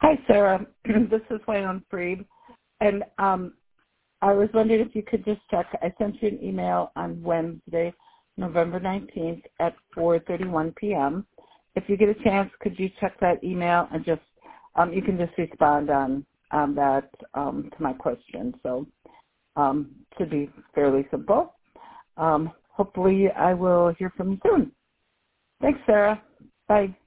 Hi, Sarah. This is Waylon Freed. And I was wondering if you could just check. I sent you an email on Wednesday, November 19th at 4:31 p.m. If you get a chance, could you check that email and just, you can just respond on that to my question. So should be fairly simple. Hopefully I will hear from you soon. Thanks, Sarah. Bye.